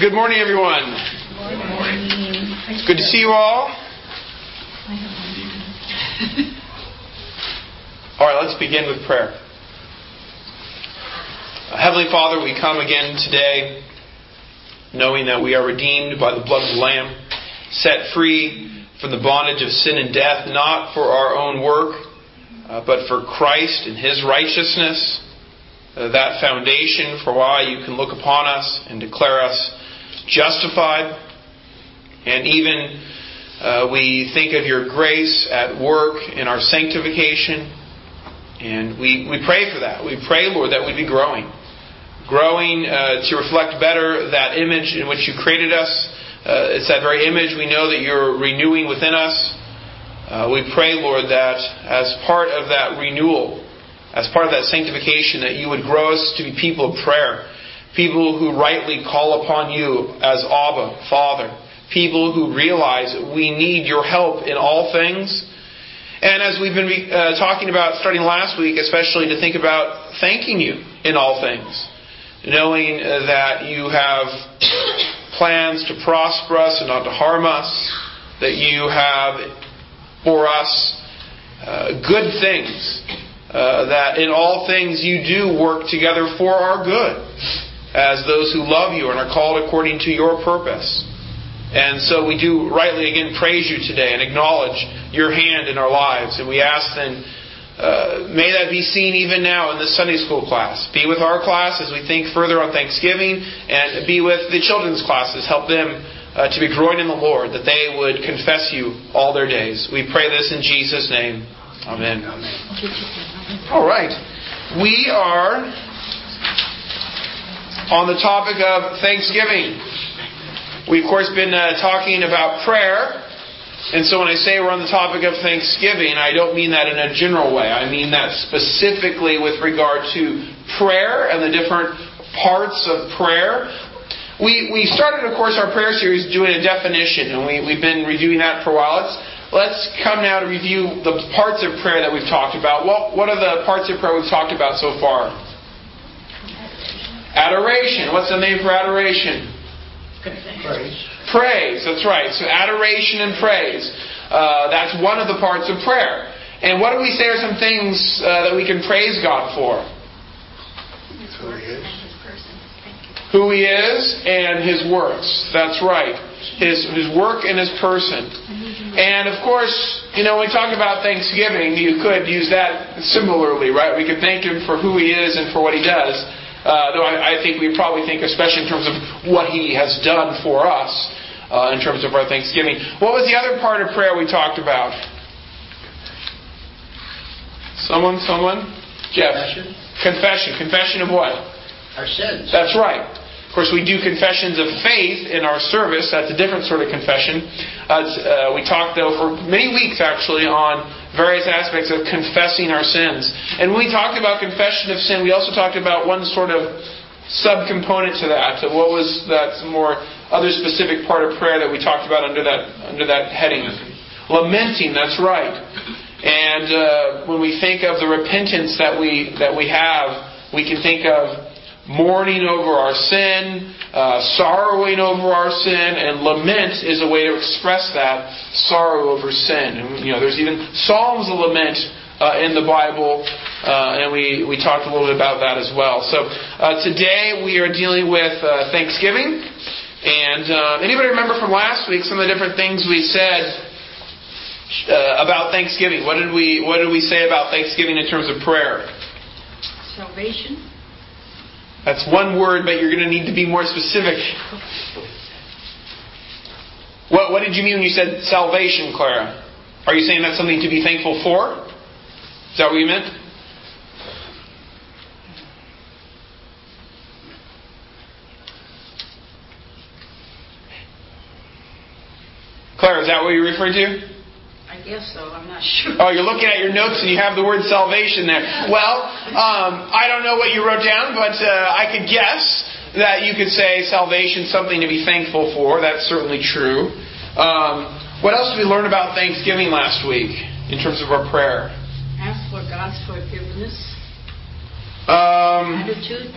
Good morning, everyone. Good morning. It's good to see you all. All right, let's begin with prayer. Heavenly Father, we come again today knowing that we are redeemed by the blood of the Lamb, set free from the bondage of sin and death, not for our own work, but for Christ and His righteousness. That foundation for why you can look upon us and declare us justified. And even we think of your grace at work in our sanctification. And we pray for that. We pray, Lord, that we be growing to reflect better that image in which you created us. It's that very image we know that you're renewing within us. We pray, Lord, that as part of that renewal, as part of that sanctification, that you would grow us to be people of prayer. People who rightly call upon you as Abba, Father. People who realize we need your help in all things. And as we've been talking about starting last week, especially to think about thanking you in all things. Knowing that you have plans to prosper us and not to harm us. That you have for us good things. That in all things you do work together for our good, as those who love you and are called according to your purpose. And so we do rightly again praise you today and acknowledge your hand in our lives. And we ask then, may that be seen even now in this Sunday school class. Be with our class as we think further on Thanksgiving, and be with the children's classes. Help them to be growing in the Lord, that they would confess you all their days. We pray this in Jesus' name. Amen. All right. We are on the topic of Thanksgiving. We've, of course, been talking about prayer. And so when I say we're on the topic of Thanksgiving, I don't mean that in a general way. I mean that specifically with regard to prayer and the different parts of prayer. We started, of course, our prayer series doing a definition, and we've been reviewing that for a while. Let's come now to review the parts of prayer that we've talked about. What are the parts of prayer we've talked about so far? Adoration. What's the name for adoration? Praise. That's right. So adoration and praise. That's one of the parts of prayer. And what do we say are some things that we can praise God for? Who He is and His works. That's right. His work and His person. And of course, when we talk about Thanksgiving, you could use that similarly, right? We could thank Him for who He is and for what He does. Though I think we probably think especially in terms of what He has done for us in terms of our Thanksgiving. What was the other part of prayer we talked about? Someone? Jeff? Confession. Confession of what? Our sins. That's right. Of course, we do confessions of faith in our service. That's a different sort of confession. We talked, though, for many weeks, actually, on various aspects of confessing our sins. And when we talked about confession of sin, we also talked about one sort of subcomponent to that. What was that more other specific part of prayer that we talked about under that heading? Lamenting, that's right. And when we think of the repentance that we have, we can think of mourning over our sin, sorrowing over our sin, and lament is a way to express that sorrow over sin. And, there's even psalms of lament in the Bible, and we talked a little bit about that as well. So today we are dealing with Thanksgiving, and anybody remember from last week some of the different things we said about Thanksgiving? What did we say about Thanksgiving in terms of prayer? Salvation. That's one word, but you're going to need to be more specific. What did you mean when you said salvation, Clara? Are you saying that's something to be thankful for? Is that what you meant? Clara, is that what you're referring to? I guess so. I'm not sure. Oh, you're looking at your notes and you have the word salvation there. Well, I don't know what you wrote down, but I could guess that you could say salvation, something to be thankful for. That's certainly true. What else did we learn about Thanksgiving last week in terms of our prayer? Ask for God's forgiveness. Attitude.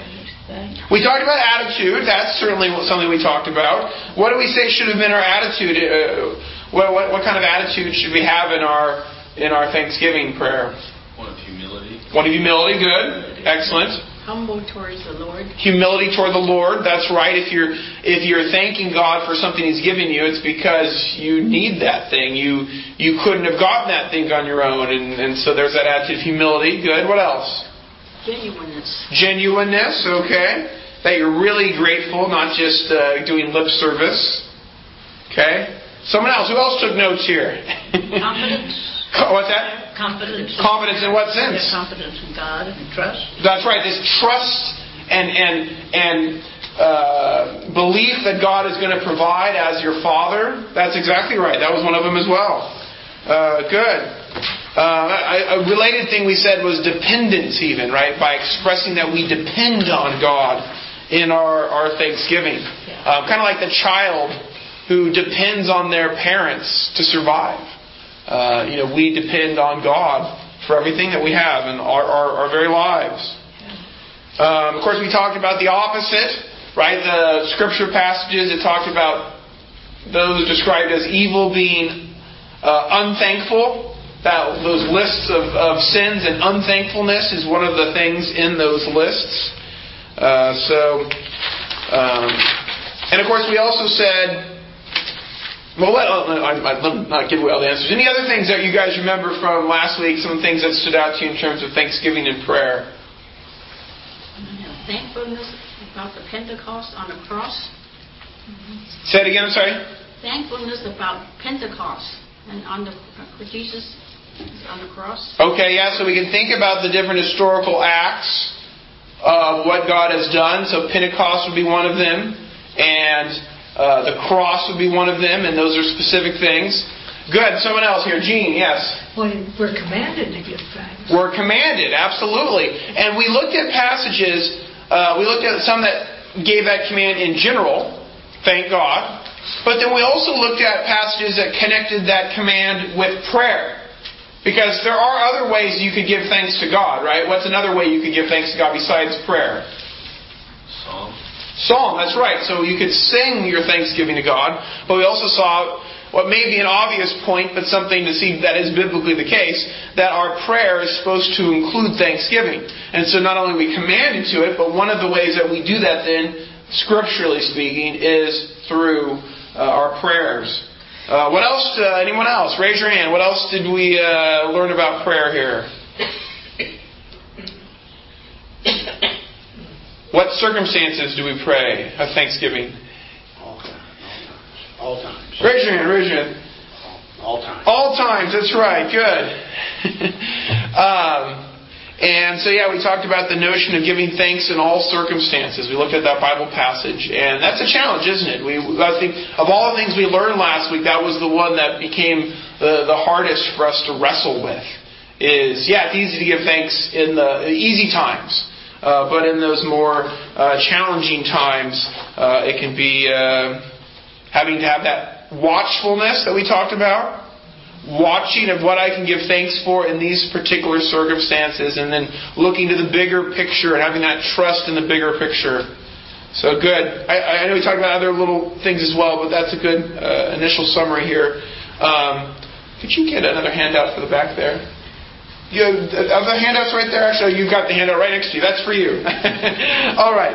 We talked about attitude. That's certainly something we talked about. What do we say should have been our attitude? What kind of attitude should we have in our Thanksgiving prayer? One of humility. One of humility. Good. Excellent. Humble towards the Lord. Humility toward the Lord. That's right. If you're thanking God for something He's given you, it's because you need that thing. You couldn't have gotten that thing on your own, and so there's that attitude of humility. Good. What else? Genuineness. Genuineness. Okay. That you're really grateful, not just doing lip service. Okay. Someone else. Who else took notes here? Confidence. What's that? Confidence. Confidence in what sense? Confidence in God and trust. That's right. This trust and belief that God is going to provide as your Father. That's exactly right. That was one of them as well. Good. A related thing we said was dependence even, right? By expressing that we depend on God in our Thanksgiving. Kind of like the child who depends on their parents to survive. We depend on God for everything that we have in our very lives. Of course, we talked about the opposite, right? The scripture passages that talked about those described as evil being unthankful. Those lists of sins, and unthankfulness is one of the things in those lists. And of course, we also said. Well, let not give away all the answers. Any other things that you guys remember from last week? Some things that stood out to you in terms of Thanksgiving and prayer? Thankfulness about the Pentecost on the cross. Say it again, I'm sorry. Thankfulness about Pentecost and for Jesus on the cross. Okay, yeah, so we can think about the different historical acts of what God has done. So Pentecost would be one of them. And the cross would be one of them, and those are specific things. Good. Someone else here. Jean, yes? Well, we're commanded to give thanks. We're commanded, absolutely. And we looked at passages, we looked at some that gave that command in general, thank God. But then we also looked at passages that connected that command with prayer. Because there are other ways you could give thanks to God, right? What's another way you could give thanks to God besides prayer? Psalm, that's right. So you could sing your thanksgiving to God, but we also saw what may be an obvious point, but something to see that is biblically the case, that our prayer is supposed to include thanksgiving. And so not only are we commanded to it, but one of the ways that we do that then, scripturally speaking, is through our prayers. What else? Anyone else? Raise your hand. What else did we learn about prayer here? What circumstances do we pray of Thanksgiving? All times. Raise your hand. All times. All times, that's right. Good. And so, we talked about the notion of giving thanks in all circumstances. We looked at that Bible passage, and that's a challenge, isn't it? I think of all the things we learned last week, that was the one that became the hardest for us to wrestle with. It's easy to give thanks in the easy times. But in those more challenging times, it can be having to have that watchfulness that we talked about. Watching of what I can give thanks for in these particular circumstances, and then looking to the bigger picture and having that trust in the bigger picture. So good. I know we talked about other little things as well, but that's a good initial summary here. Could you get another handout for the back there? You have the handouts right there. Actually, you've got the handout right next to you. That's for you. All right.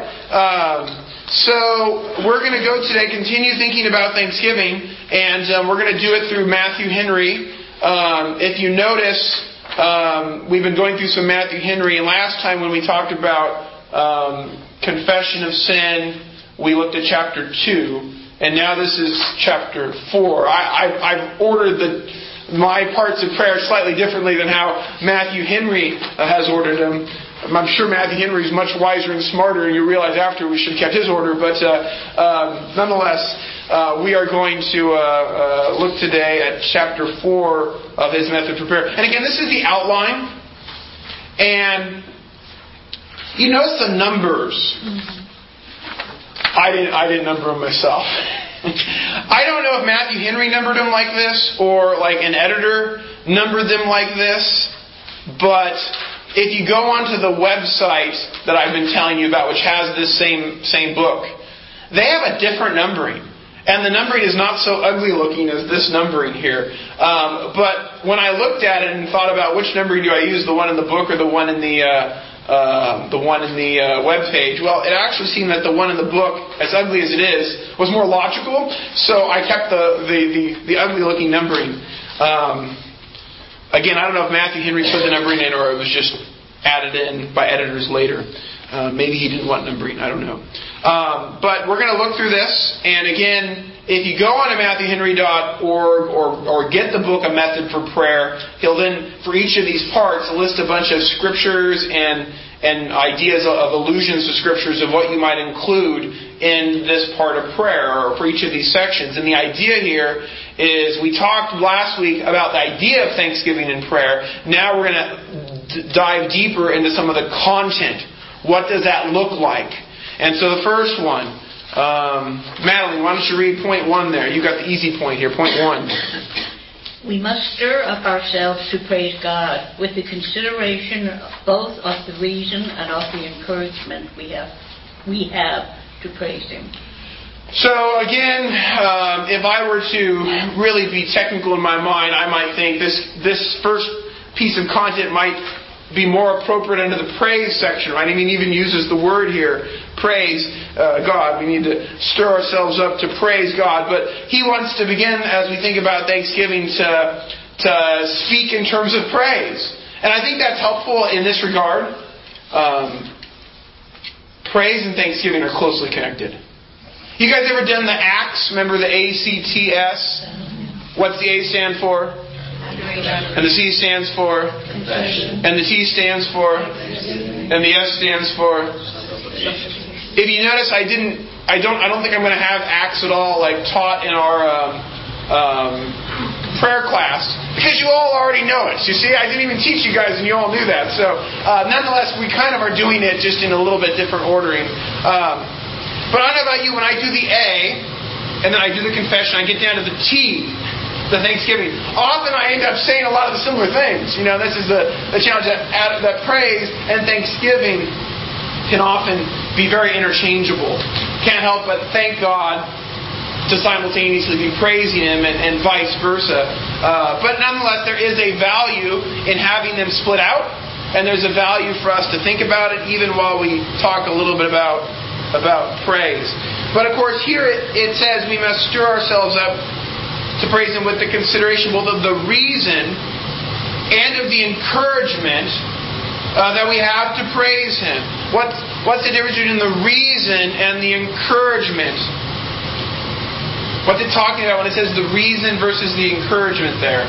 So we're going to go today, continue thinking about Thanksgiving, and we're going to do it through Matthew Henry. If you notice, we've been going through some Matthew Henry, and last time when we talked about confession of sin, we looked at chapter 2, and now this is chapter 4. I've ordered my parts of prayer slightly differently than how Matthew Henry has ordered them. I'm sure Matthew Henry is much wiser and smarter, and you realize after we should have kept his order. But nonetheless, we are going to look today at chapter 4 of his method for prayer. And again, this is the outline. And you notice the numbers. I didn't number them myself. I don't know if Matthew Henry numbered them like this or like an editor numbered them like this, but if you go onto the website that I've been telling you about, which has this same book, they have a different numbering. And the numbering is not so ugly looking as this numbering here. But when I looked at it and thought about which numbering do I use, the one in the book or the one in the web page, well, it actually seemed that the one in the book, as ugly as it is, was more logical. So I kept the ugly looking numbering. Again, I don't know if Matthew Henry put the numbering in or it was just added in by editors later. Maybe he didn't want numbering. I don't know. But we're going to look through this. And again, if you go on to MatthewHenry.org or get the book, A Method for Prayer, he'll then, for each of these parts, list a bunch of scriptures and ideas of allusions to scriptures of what you might include in this part of prayer or for each of these sections. And the idea here is, we talked last week about the idea of thanksgiving in prayer. Now we're going to dive deeper into some of the content. What does that look like? And so the first one, Madeline, why don't you read point 1 there? You got the easy point here, point 1. We must stir up ourselves to praise God with the consideration both of the reason and of the encouragement we have to praise Him. So again, if I were to really be technical in my mind, I might think this first piece of content might be more appropriate under the praise section, right? I mean, even uses the word here, praise God. We need to stir ourselves up to praise God. But he wants to begin, as we think about Thanksgiving, to speak in terms of praise. And I think that's helpful in this regard. Praise and Thanksgiving are closely connected. You guys ever done the ACTS? Remember the ACTS? What's the A stand for? And the C stands for? Confession. And the T stands for? And the S stands for? If you notice, I don't think I'm going to have ACTS at all, like taught in our prayer class, because you all already know it. You see, I didn't even teach you guys, and you all knew that. So, nonetheless, we kind of are doing it just in a little bit different ordering. But I don't know about you, when I do the A, and then I do the confession, I get down to the T, the Thanksgiving. Often I end up saying a lot of the similar things. You know, this is the challenge that praise and Thanksgiving can often be very interchangeable. Can't help but thank God to simultaneously be praising Him and vice versa. But nonetheless, there is a value in having them split out, and there's a value for us to think about it even while we talk a little bit about praise. But of course, here it says we must stir ourselves up to praise Him with the consideration, both of the reason and of the encouragement that we have to praise Him. What's the difference between the reason and the encouragement? What's it talking about when it says the reason versus the encouragement there?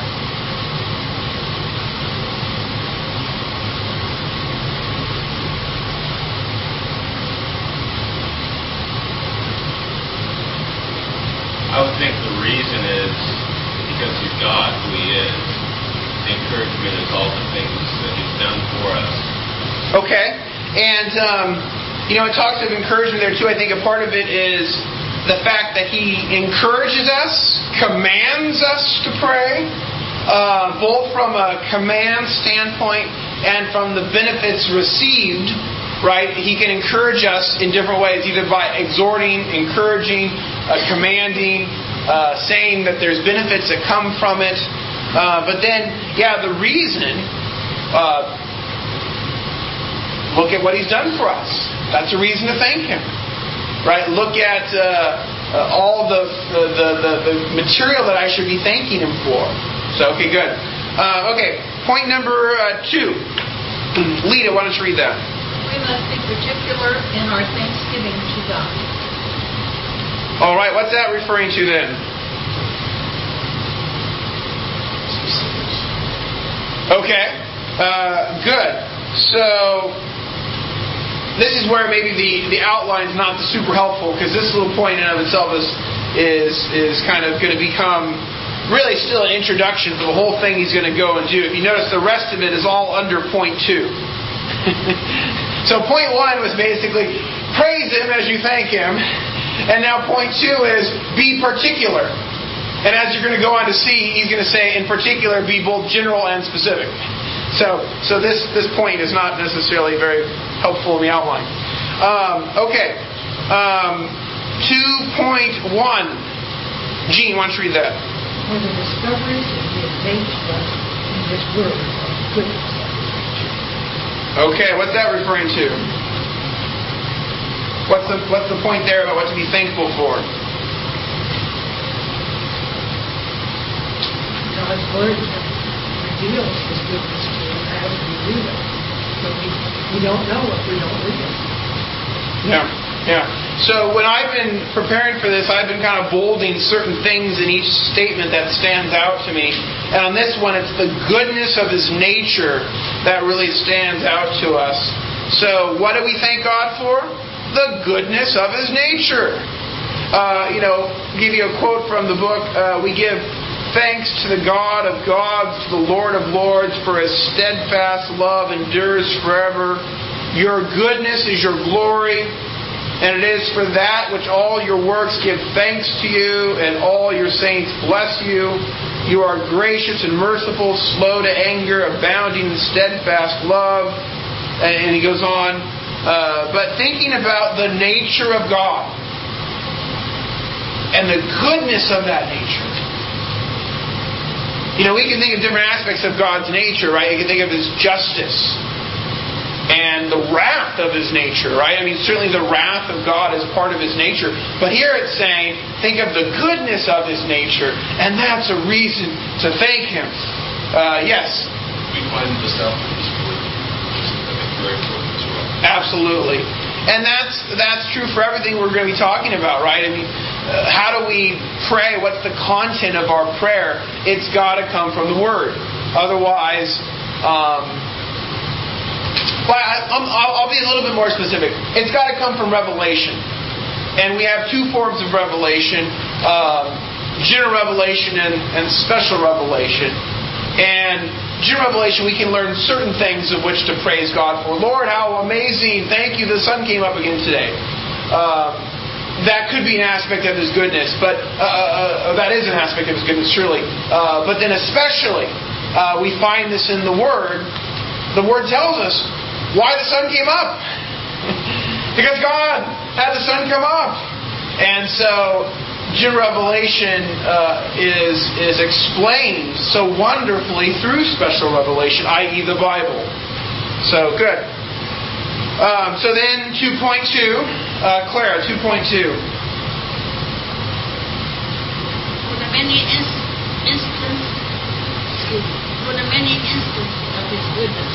I would think the reason is because He's God, who He is. The encouragement is all the things that He's done for us. Okay. And, it talks of encouragement there too. I think a part of it is the fact that He encourages us, commands us to pray, both from a command standpoint and from the benefits received. Right? He can encourage us in different ways, either by exhorting, encouraging, commanding, saying that there's benefits that come from it. But then, the reason, look at what He's done for us. That's a reason to thank Him. Right? Look at all the material that I should be thanking Him for. So, okay, good. Point number 2. Lita, why don't you read that? We must be particular in our thanksgiving to God. All right, what's that referring to then? Okay, good. So this is where maybe the outline is not super helpful, because this little point in and of itself is kind of going to become really still an introduction to the whole thing he's going to go and do. If you notice, the rest of it is all under point 2. So point 1 was basically praise Him as you thank Him. And now point 2 is be particular. And as you're going to go on to see, he's going to say in particular be both general and specific. So this point is not necessarily very helpful in the outline. Okay. 2.1. Gene, why don't you read that? For the discoveries that he has made to us in his word of goodness. Okay, what's that referring to? What's the point there about what to be thankful for? God's word reveals his goodness to us as we read it. So we don't know if we don't read it. Yeah. So when I've been preparing for this, I've been kind of bolding certain things in each statement that stands out to me. And on this one, it's the goodness of His nature that really stands out to us. So what do we thank God for? The goodness of His nature. Give you a quote from the book. We give thanks to the God of gods, to the Lord of lords, for His steadfast love endures forever. Your goodness is your glory. And it is for that which all your works give thanks to you, and all your saints bless you. You are gracious and merciful, slow to anger, abounding in steadfast love. And he goes on. But thinking about the nature of God and the goodness of that nature. We can think of different aspects of God's nature, right? You can think of His justice and the wrath of His nature, right? Certainly the wrath of God is part of His nature. But here it's saying, think of the goodness of His nature, and that's a reason to thank Him. Yes? We find the stuff in His Word, which is, I think, very important as well. Absolutely. And that's true for everything we're going to be talking about, right? How do we pray? What's the content of our prayer? It's got to come from the Word. Otherwise, I'll be a little bit more specific. It's got to come from revelation. And we have two forms of revelation. General revelation and special revelation. And general revelation, we can learn certain things of which to praise God for. Lord, how amazing. Thank you. The sun came up again today. That could be an aspect of His goodness. But that is an aspect of His goodness, surely. But then especially, we find this in the Word. The Word tells us why the sun came up. Because God had the sun come up. And so, general revelation is explained so wonderfully through special revelation, i.e. the Bible. So, good. So then, 2.2. Clara, 2.2. For the many instances of His goodness.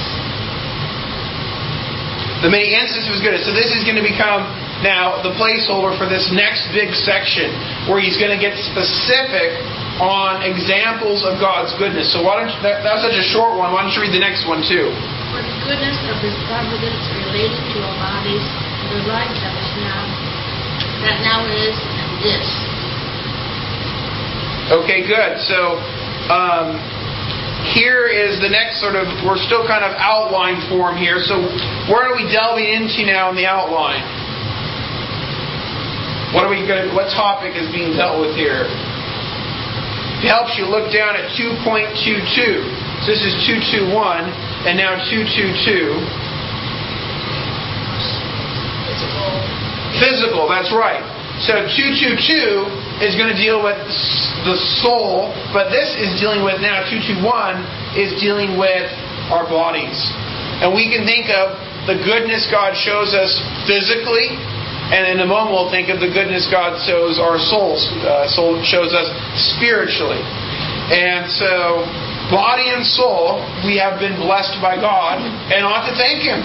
The many instances of His goodness. So this is going to become now the placeholder for this next big section where he's going to get specific on examples of God's goodness. So why don't you, that was such a short one. Why don't you read the next one too? For the goodness of His providence related to our bodies, the life that now is and is. Okay, good. So here is the next sort of, we're still kind of outline form here. So where are we delving into now in the outline? What topic is being dealt with here? If it helps you, look down at 2.22. So this is 221 and now 222. Physical, that's right. So 222 is going to deal with the soul, but this is dealing with now 221 is dealing with our bodies. And we can think of the goodness God shows us physically, and in a moment we'll think of the goodness God shows our souls. Soul shows us spiritually. And so, body and soul, we have been blessed by God and ought to thank Him.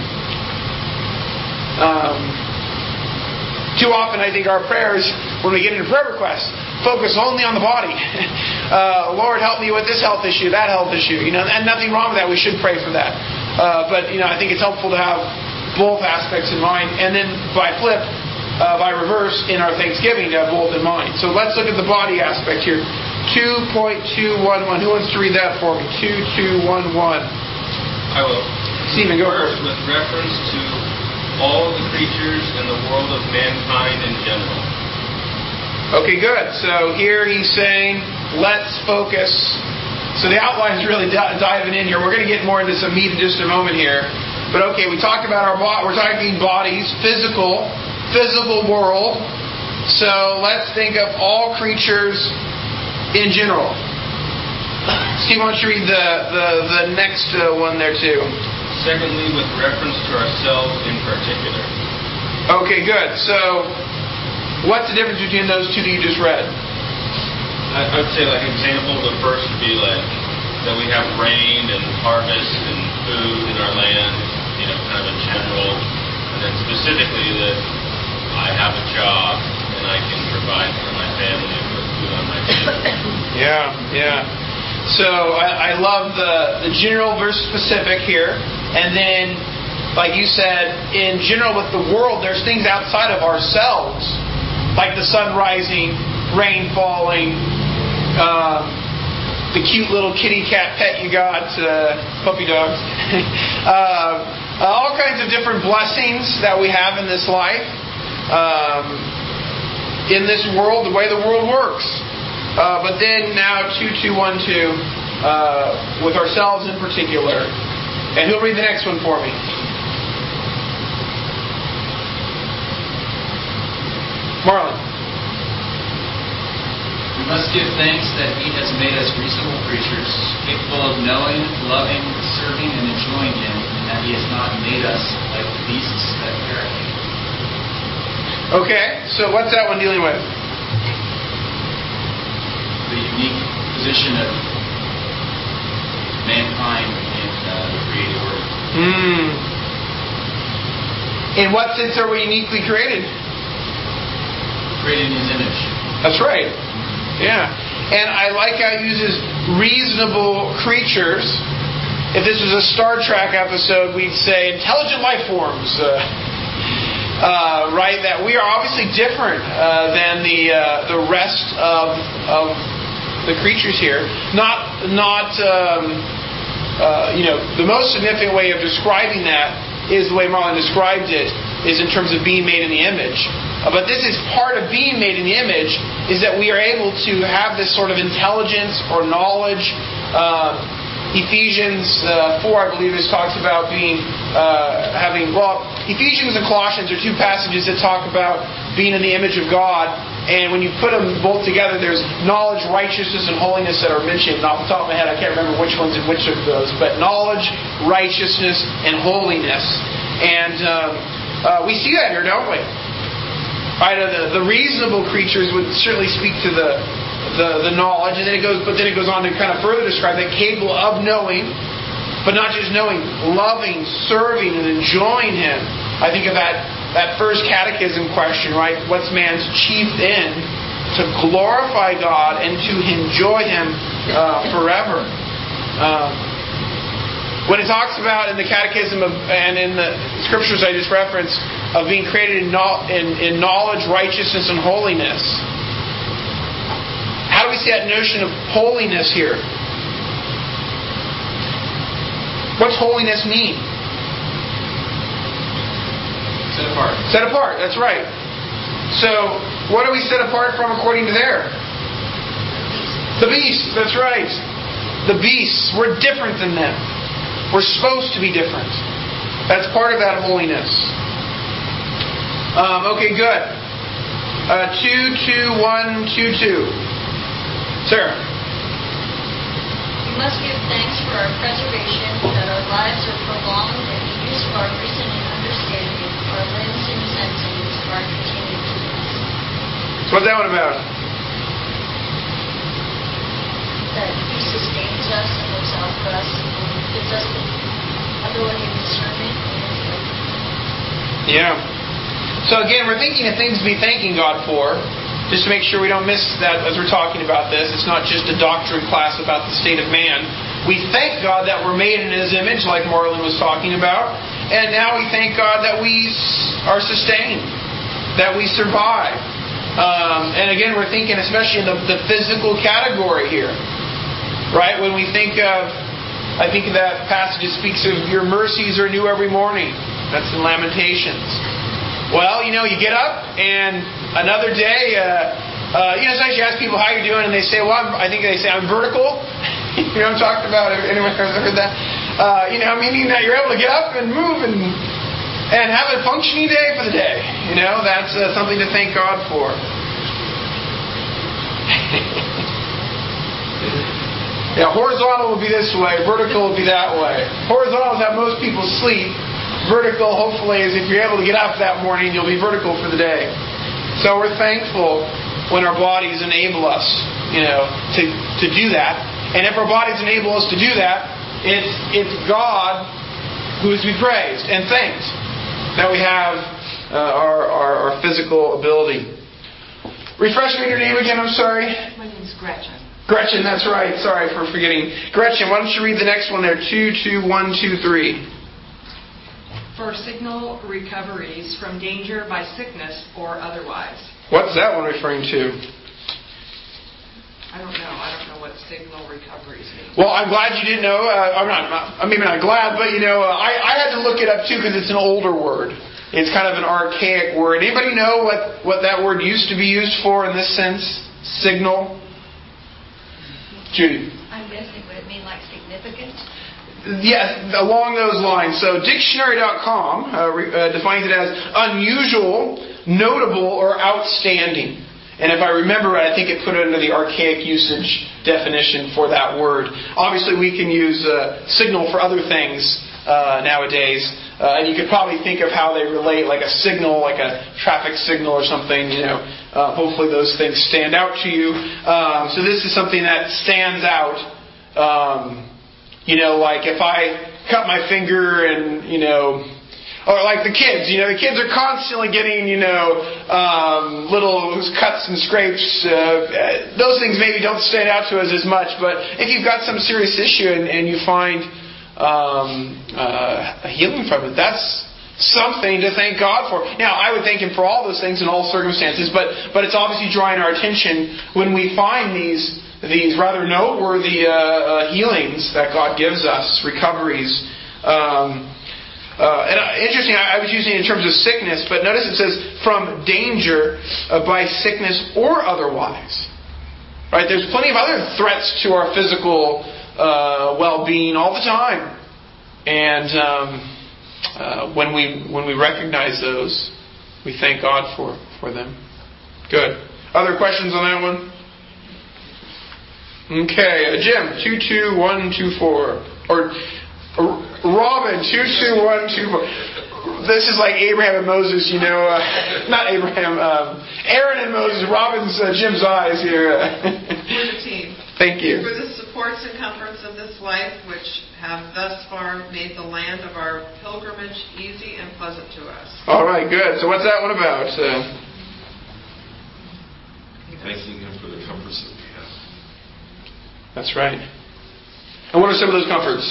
Too often, I think our prayers, when we get into prayer requests, focus only on the body. Lord, help me with this health issue, that health issue. And nothing wrong with that. We should pray for that. But I think it's helpful to have both aspects in mind. And then by reverse, in our Thanksgiving, to have both in mind. So let's look at the body aspect here. 2.211. Who wants to read that for me? 2211. I will. Stephen, go first. With reference to all the creatures in the world of mankind in general. Okay, good. So here he's saying, let's focus So the outline is really diving in here. We're going to get more into some meat in just a moment here. But okay, we talked about we're talking bodies, physical world. So let's think of all creatures in general. Steve, why don't you read the next one there too? Secondly, with reference to ourselves in particular. Okay, good. So, what's the difference between those two that you just read? I would say, like, example, the first would be like that we have rain and harvest and food in our land, kind of in general, and then specifically that I have a job and I can provide for my family and put food on my table. Yeah. So I love the general versus specific here, and then, like you said, in general with the world, there's things outside of ourselves, like the sun rising, rain falling, the cute little kitty cat pet you got, puppy dogs, all kinds of different blessings that we have in this life, in this world, the way the world works. But then now 2212, with ourselves in particular. And who'll read the next one for me? Marlon. We must give thanks that He has made us reasonable creatures, capable of knowing, loving, serving, and enjoying Him, and that He has not made us like the beasts that perish. Okay, so what's that one dealing with? The unique position of mankind in the created world. In what sense are we uniquely created? Created in His image. That's right. Yeah. And I like how it uses reasonable creatures. If this was a Star Trek episode, we'd say intelligent life forms. Right? That we are obviously different than the rest of the creatures here. Not the most significant way of describing that is the way Marlon described it, is in terms of being made in the image. But this is part of being made in the image, is that we are able to have this sort of intelligence or knowledge. Ephesians 4, I believe, talks about being Ephesians and Colossians are two passages that talk about being in the image of God. And when you put them both together, there's knowledge, righteousness, and holiness that are mentioned. And off the top of my head, I can't remember which one's in which of those. But knowledge, righteousness, and holiness. And we see that here, don't we? Right, the reasonable creatures would certainly speak to the knowledge, and then it goes on to kind of further describe that capable of knowing, but not just knowing, loving, serving, and enjoying Him. I think of that first catechism question, right? What's man's chief end? To glorify God and to enjoy Him forever. When it talks about in the catechism and in the scriptures I just referenced of being created in knowledge, righteousness, and holiness, how do we see that notion of holiness here? What's holiness mean? Set apart. Set apart, that's right. So, what are we set apart from according to there? The beasts, that's right. The beasts, we're different than them. We're supposed to be different. That's part of that holiness. Okay, good. 22122. Sarah. We must give thanks for our preservation, that our lives are prolonged, and the use of our reason and understanding, our limbs and senses are continued to us. What's that one about? That He sustains us and looks out for us and gives us the ability of discernment and insight. Yeah. So again, we're thinking of things to be thanking God for. Just to make sure we don't miss that as we're talking about this. It's not just a doctrine class about the state of man. We thank God that we're made in His image, like Marlon was talking about. And now we thank God that we are sustained, that we survive. And again, we're thinking especially in the physical category here. Right? When we think of, I think of that passage that speaks of your mercies are new every morning. That's in Lamentations. Well, you get up and another day, sometimes you ask people how you're doing and they say, I'm vertical. You know what I'm talking about? Anyone has heard that? Meaning that you're able to get up and move and have a functioning day for the day. That's something to thank God for. Yeah, horizontal will be this way. Vertical will be that way. Horizontal is how most people sleep. Vertical, hopefully, is if you're able to get up that morning, you'll be vertical for the day. So we're thankful when our bodies enable us, to do that. And if our bodies enable us to do that, it's God who is to be praised and thanked that we have our physical ability. Refresh me your name again, I'm sorry. My name is Gretchen. Gretchen, that's right. Sorry for forgetting. Gretchen, why don't you read the next one there? 22123. For signal recoveries from danger by sickness or otherwise. What's that one referring to? I don't know what signal recoveries mean. Well, I'm glad you didn't know. I'm maybe not glad, but I had to look it up too because it's an older word. It's kind of an archaic word. Anybody know what that word used to be used for in this sense? Signal? Judy? I'm guessing, would it mean like significant? Yes, along those lines. So dictionary.com defines it as unusual, notable, or outstanding. And if I remember right, I think it put it under the archaic usage definition for that word. Obviously, we can use signal for other things nowadays. And you could probably think of how they relate, like a signal, like a traffic signal or something. Hopefully those things stand out to you. So this is something that stands out. Like if I cut my finger and, or like the kids, the kids are constantly getting, little cuts and scrapes. Those things maybe don't stand out to us as much, but if you've got some serious issue and you find a healing from it, that's something to thank God for. Now, I would thank Him for all those things in all circumstances, but it's obviously drawing our attention when we find these rather noteworthy healings that God gives us, recoveries. Interesting, I was using it in terms of sickness, but notice it says from danger by sickness or otherwise. Right? There's plenty of other threats to our physical well-being all the time. And when we recognize those, we thank God for them. Good. Other questions on that one? Okay, Jim, 22124. Or Robin, 22124. This is like Abraham and Moses, not Abraham, Aaron and Moses. Robin's Jim's eyes here. We're the team. Thank you. For the supports and comforts of this life, which have thus far made the land of our pilgrimage easy and pleasant to us. All right, good. So what's that one about? Thanking Him for the comforts that we have. That's right. And what are some of those comforts?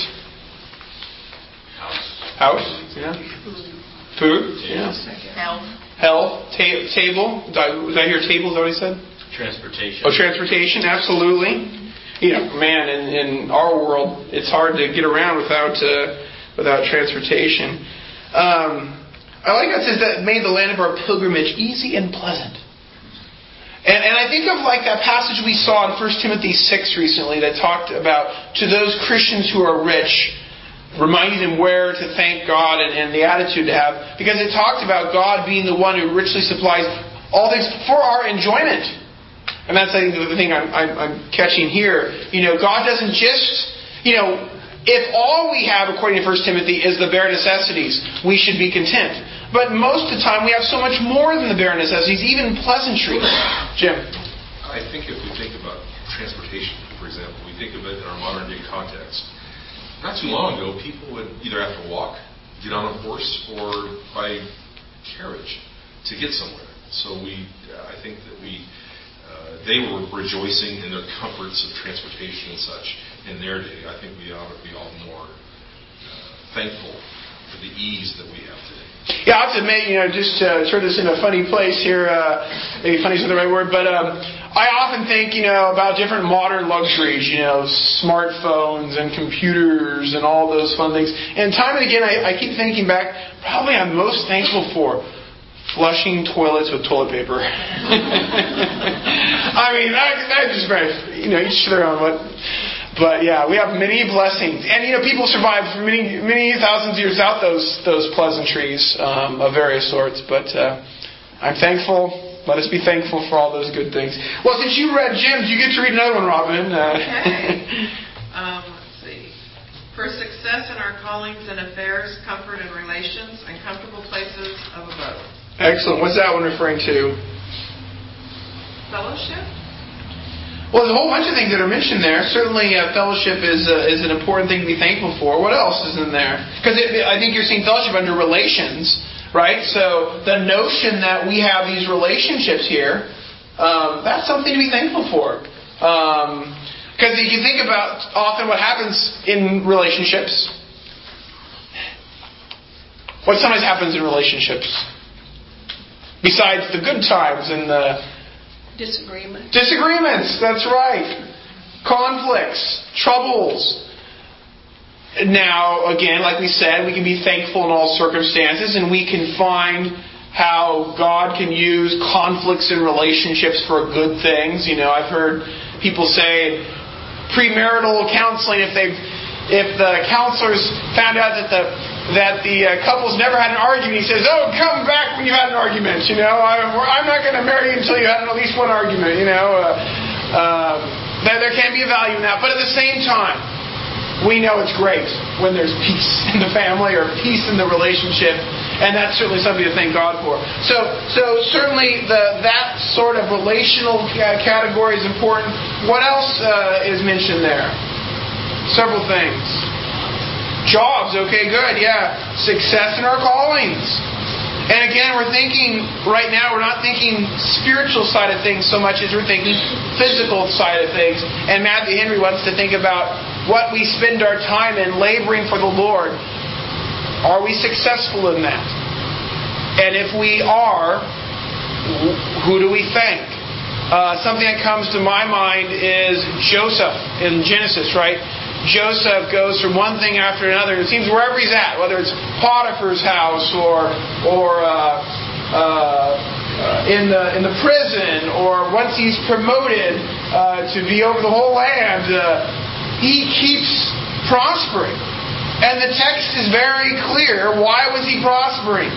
House? Yeah. Food? Yeah. Health. Table? Did I hear table? Is that what he said? Transportation. Oh, transportation, absolutely. Man, in our world, it's hard to get around without transportation. I like how it says that made the land of our pilgrimage easy and pleasant. And I think of like that passage we saw in 1 Timothy 6 recently that talked about to those Christians who are rich, reminding them where to thank God and the attitude to have. Because it talked about God being the one who richly supplies all things for our enjoyment. And that's I think the thing I'm catching here. God doesn't just, if all we have, according to 1 Timothy, is the bare necessities, we should be content. But most of the time we have so much more than the bare necessities, even pleasantries. Jim? I think if we think about transportation, for example, we think of it in our modern day context. Not too long ago, people would either have to walk, get on a horse, or by carriage to get somewhere. So I think that they were rejoicing in the comforts of transportation and such in their day. I think we ought to be all more thankful for the ease that we have today. Yeah, I have to admit, just to turn this into a funny place here, maybe funny isn't the right word, but I often think, about different modern luxuries, smartphones and computers and all those fun things. And time and again, I keep thinking back, probably I'm most thankful for flushing toilets with toilet paper. I mean, that just very, each to their own. But yeah, we have many blessings, and people survived for many thousands of years without those pleasantries of various sorts. But I'm thankful. Let us be thankful for all those good things. Well, since you read Jim's, you get to read another one, Robin. Okay. Let's see. For success in our callings and affairs, comfort in relations, and comfortable places of abode. Excellent. What's that one referring to? Fellowship. Well, there's a whole bunch of things that are mentioned there. Certainly, fellowship is an important thing to be thankful for. What else is in there? Because I think you're seeing fellowship under relations, right? So the notion that we have these relationships here, that's something to be thankful for. Because if you think about often what happens in relationships, what sometimes happens in relationships, besides the good times and the Disagreements, that's right. Conflicts, troubles. Now, again, like we said, we can be thankful in all circumstances, and we can find how God can use conflicts in relationships for good things. I've heard people say premarital counseling, if the counselors found out that the couple's never had an argument, he says, "Oh, come back when you had an argument. I'm not going to marry you until you had at least one argument." There can be a value in that, but at the same time, we know it's great when there's peace in the family or peace in the relationship, and that's certainly something to thank God for. So certainly that sort of relational category is important. What else is mentioned there? Several things. Jobs, okay, good, yeah. Success in our callings. And again, we're thinking, right now, we're not thinking spiritual side of things so much as we're thinking physical side of things. And Matthew Henry wants to think about what we spend our time in laboring for the Lord. Are we successful in that? And if we are, who do we thank? Something that comes to my mind is Joseph in Genesis, right? Joseph goes from one thing after another. It seems wherever he's at, whether it's Potiphar's house or in the prison, or once he's promoted to be over the whole land, he keeps prospering. And the text is very clear. Why was he prospering?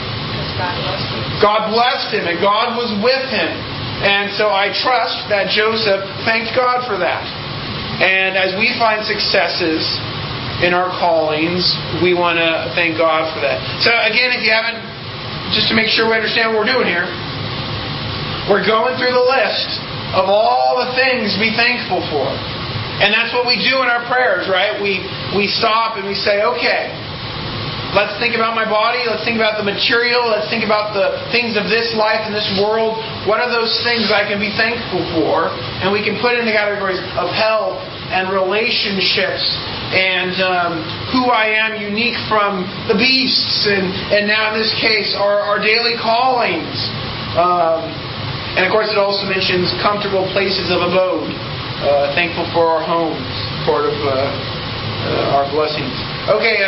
God blessed him, and God was with him. And so I trust that Joseph thanked God for that. And as we find successes in our callings, we want to thank God for that. So again, if you haven't, just to make sure we understand what we're doing here, we're going through the list of all the things to be thankful for. And that's what we do in our prayers, right? We stop and we say, okay, let's think about my body, let's think about the material, let's think about the things of this life and this world. What are those things I can be thankful for? And we can put in the categories of health and relationships and who I am unique from the beasts, and now in this case our daily callings. And of course it also mentions comfortable places of abode. Thankful for our homes, part of our blessings. Okay,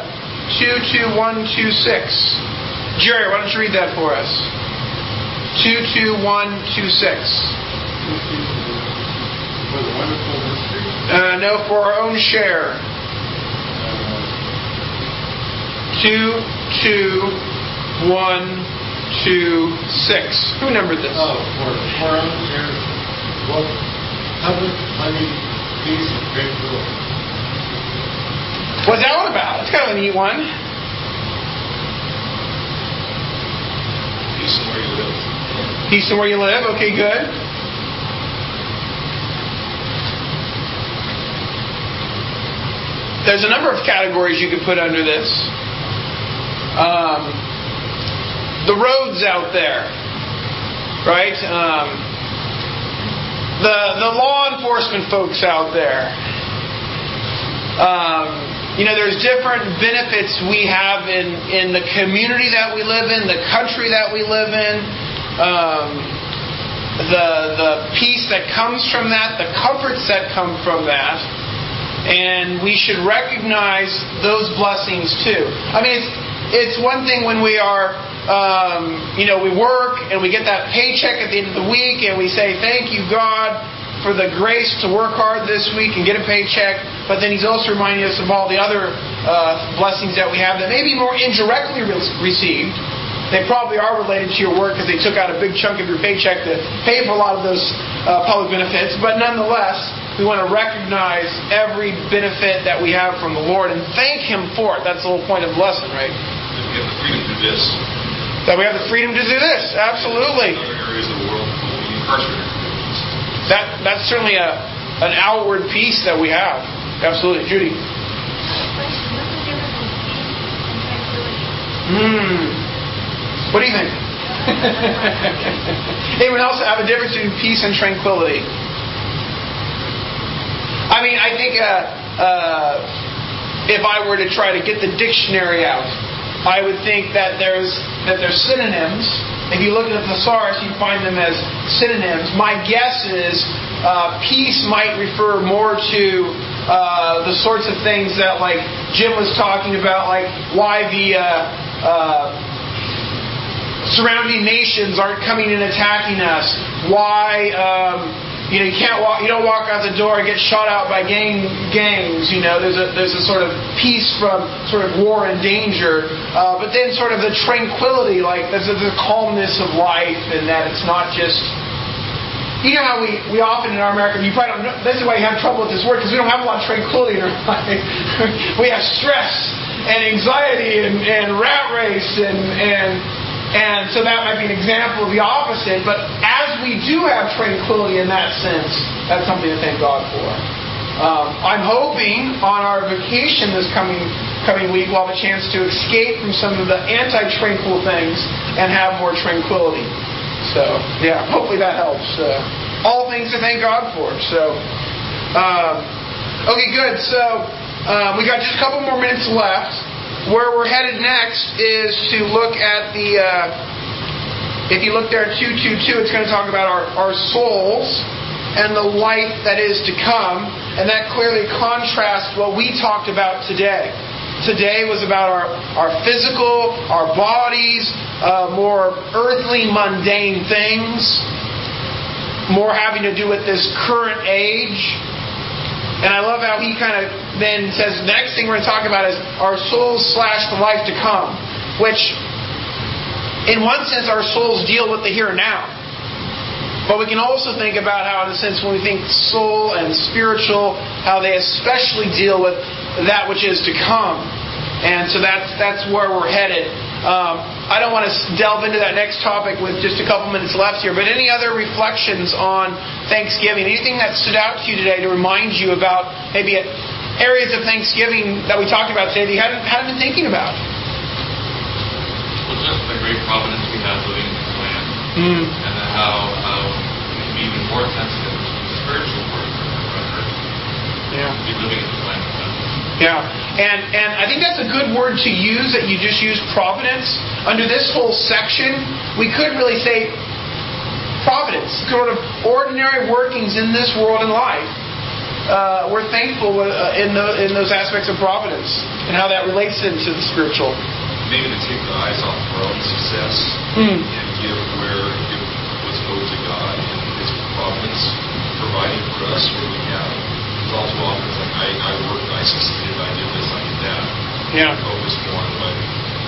22126. Jerry, why don't you read that for us? 22126. For the wonderful mystery? No, for our own share. 22126. Who numbered this? Oh, for our own share. Well, comfort, money, peace, and great joy. What's that one about? It's kind of a neat one. Peace and where you live. Peace and where you live. Okay, good. There's a number of categories you could put under this. The roads out there, right? The law enforcement folks out there. There's different benefits we have in the community that we live in, the country that we live in, the peace that comes from that, the comforts that come from that. And we should recognize those blessings too. I mean, it's one thing when we are, we work and we get that paycheck at the end of the week and we say, "Thank you, God, for the grace to work hard this week and get a paycheck, but then He's also reminding us of all the other blessings that we have that may be more indirectly received. They probably are related to your work because they took out a big chunk of your paycheck to pay for a lot of those public benefits. But nonetheless, we want to recognize every benefit that we have from the Lord and thank Him for it. That's the whole point of the lesson, right? We have the freedom to do this. That we have the freedom to do this. Absolutely. In other areas of the world, we'll be incarcerated. That's certainly an outward piece that we have. Absolutely. Judy? What's the difference between peace and tranquility? What do you think? Anyone else have a difference between peace and tranquility? I mean, I think if I were to try to get the dictionary out, I would think that there's synonyms. If you look at the thesaurus, you find them as synonyms. My guess is peace might refer more to the sorts of things that, like Jim was talking about, like why the surrounding nations aren't coming and attacking us. Why you don't walk out the door and get shot out by gangs. There's a sort of peace from sort of war and danger, but then sort of the tranquility, like there's the calmness of life, and that it's not just. You know how we often in our America, you probably don't know, this is why you have trouble with this word, because we don't have a lot of tranquility in our life. We have stress and anxiety and rat race and so that might be an example of the opposite. But as we do have tranquility in that sense, that's something to thank God for. I'm hoping on our vacation this coming week we'll have a chance to escape from some of the anti-tranquil things and have more tranquility. So, yeah, hopefully that helps. All things to thank God for. So, okay, good. So, we got just a couple more minutes left. Where we're headed next is to look at if you look there at 2:22, it's going to talk about our souls and the life that is to come. And that clearly contrasts what we talked about today. Today was about our physical, our bodies, more earthly, mundane things, more having to do with this current age. And I love how he kind of then says the next thing we're going to talk about is our souls / the life to come. Which, in one sense, our souls deal with the here and now. But we can also think about how, in a sense, when we think soul and spiritual, how they especially deal with that which is to come. And so that's where we're headed. I don't want to delve into that next topic with just a couple minutes left here, but any other reflections on Thanksgiving? Anything that stood out to you today to remind you about maybe areas of Thanksgiving that we talked about today that you hadn't been thinking about? Well, just the great providence we have living in this land, and how we can be even more sensitive to the spiritual part of our earth. Yeah. Be living in this land with them. Yeah, and I think that's a good word to use, that you just used, providence. Under this whole section, we could really say providence, sort of ordinary workings in this world and life. We're thankful in those aspects of providence and how that relates into the spiritual. Maybe to take the eyes off our own success and give what's owed to God and His providence, providing for us where we have. All too often it's like, I worked, I succeeded, I did this, I did that. Yeah. Focus more on what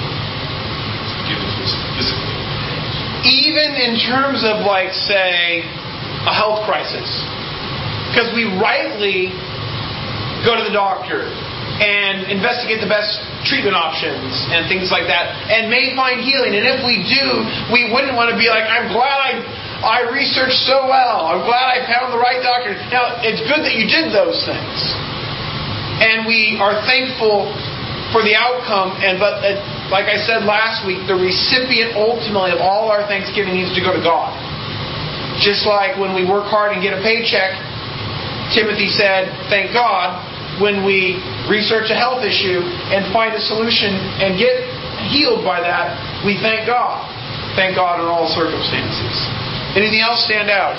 is given to us physically. Even in terms of, like, say, a health crisis. Because we rightly go to the doctor and investigate the best treatment options and things like that, and may find healing. And if we do, we wouldn't want to be like, I'm glad I researched so well. I'm glad I found the right doctor. Now, it's good that you did those things. And we are thankful for the outcome. But like I said last week, the recipient ultimately of all our thanksgiving needs to go to God. Just like when we work hard and get a paycheck, Timothy said, thank God. When we research a health issue and find a solution and get healed by that, we thank God. Thank God in all circumstances. Anything else stand out?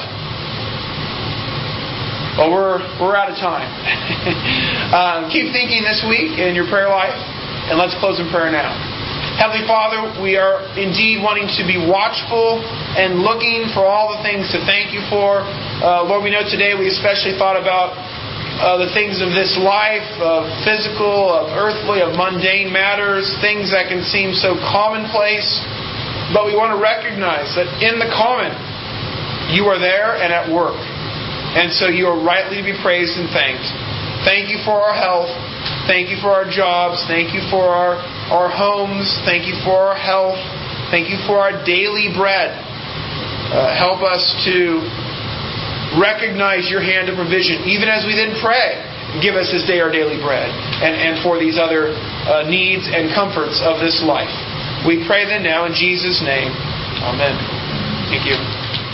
Well, we're out of time. Keep thinking this week in your prayer life, and let's close in prayer now. Heavenly Father, we are indeed wanting to be watchful and looking for all the things to thank you for. Lord, we know today we especially thought about the things of this life, of physical, of earthly, of mundane matters, things that can seem so commonplace. But we want to recognize that in the common, you are there and at work. And so you are rightly to be praised and thanked. Thank you for our health. Thank you for our jobs. Thank you for our homes. Thank you for our health. Thank you for our daily bread. Help us to recognize your hand of provision, even as we then pray. Give us this day our daily bread, and for these other needs and comforts of this life. We pray then now in Jesus' name. Amen. Thank you.